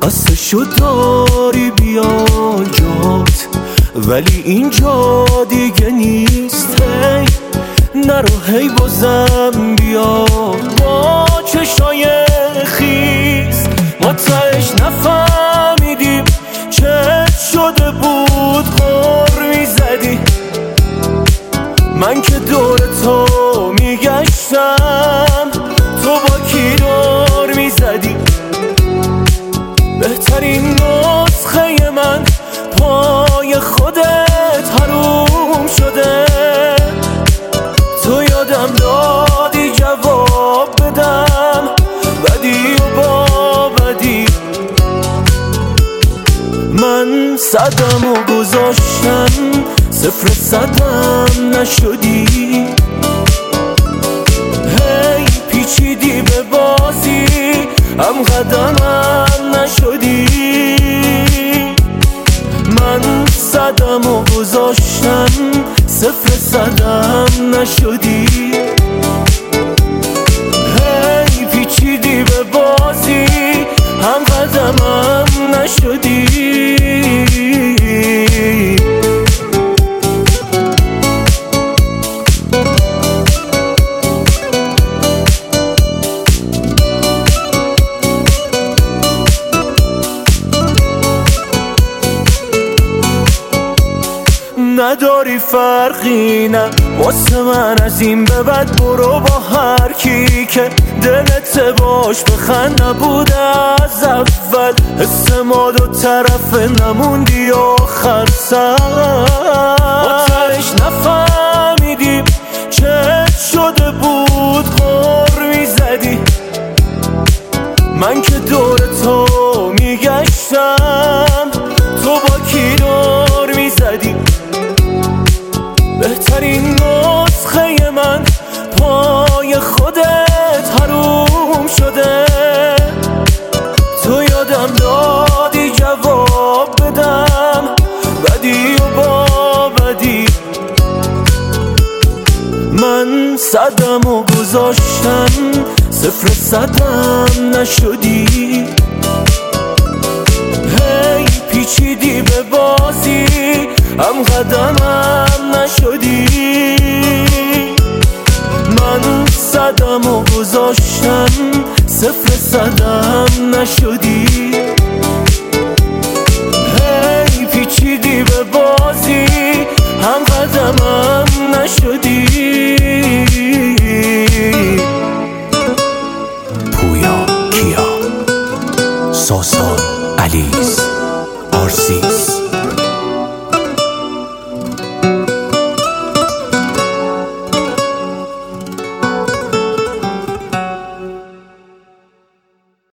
خستشو داری بیا جات، ولی اینجا دیگه نیست. هی نرو هی بازم بیا با چشای خیس. ما تهش نفهمیدیم چه شده بود غر میزدی. من که دور تو میگشتم تو با کی دور میزدی. بهترین نسخه من پای خودت حروم شده. تو یادم دادی جواب بدم بدی و با بدی. من صدم و گذاشتم 0-100 نشدی. هی پیچیدی به بازی هم قدمم نشدی. من صدم و گذاشتم 0-100 نشدی. هی پیچیدی به بازی هم قدمم نشدی. نداری فرقی نه واسه من، از این به بعد برو با هر کی که دلت باش بخند. نبوده از اول حس ما دو طرفه نموندی آخر سر. ما تهش نفهمیدیم چه شده بود غر میزدی. من که دور تو میگشتم تو با کی دور میزدی. بهترین نسخه من پای خودت حروم شده. تو یادم دادی جواب بدم بدی و با بدی. من صدم و گذاشتم 0-100 نشدی. هی پیچیدی به بازی هم قدمم نشدی. من صدم و گذاشتم 0-100 نشدی.